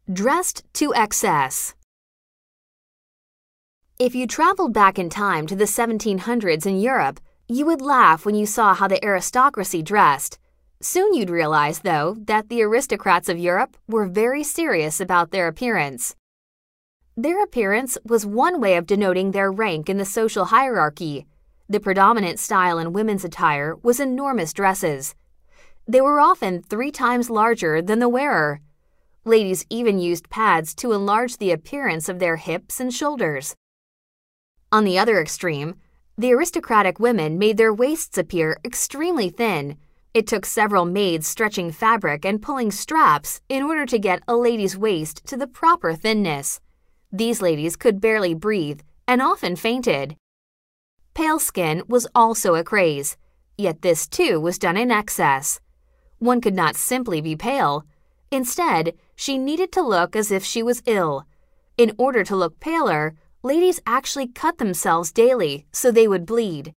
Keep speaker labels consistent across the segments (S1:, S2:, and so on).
S1: Dressed to excess. If you traveled back in time to the 1700s in Europe, you would laugh when you saw how the aristocracy dressed. Soon you'd realize, though, that the aristocrats of Europe were very serious about their appearance. Their appearance was one way of denoting their rank in the social hierarchy. The predominant style in women's attire was enormous dresses. They were often 3 times larger than the wearer. Ladies even used pads to enlarge the appearance of their hips and shoulders. On the other extreme, the aristocratic women made their waists appear extremely thin. It took several maids stretching fabric and pulling straps in order to get a lady's waist to the proper thinness. These ladies could barely breathe and often fainted. Pale skin was also a craze, yet this too was done in excess. One could not simply be pale. Instead, she needed to look as if she was ill. In order to look paler, ladies actually cut themselves daily so they would bleed.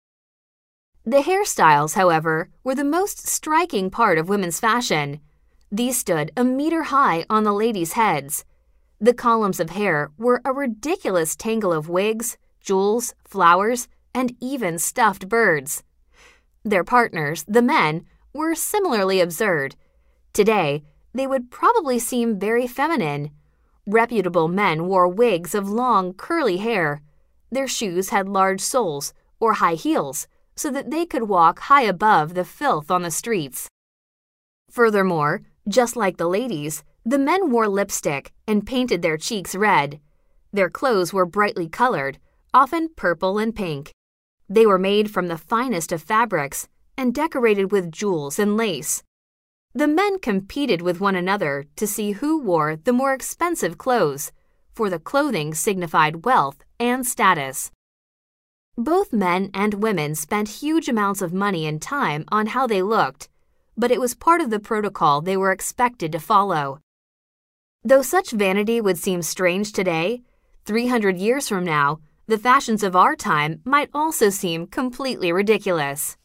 S1: The hairstyles, however, were the most striking part of women's fashion. These stood a meter high on the ladies' heads. The columns of hair were a ridiculous tangle of wigs, jewels, flowers, and even stuffed birds. Their partners, the men, were similarly absurd. Today, they would probably seem very feminine. Reputable men wore wigs of long, curly hair. Their shoes had large soles or high heels so that they could walk high above the filth on the streets. Furthermore, just like the ladies, the men wore lipstick and painted their cheeks red. Their clothes were brightly colored, often purple and pink. They were made from the finest of fabrics and decorated with jewels and lace. The men competed with one another to see who wore the more expensive clothes, for the clothing signified wealth and status. Both men and women spent huge amounts of money and time on how they looked, but it was part of the protocol they were expected to follow. Though such vanity would seem strange today, 300 years from now, the fashions of our time might also seem completely ridiculous.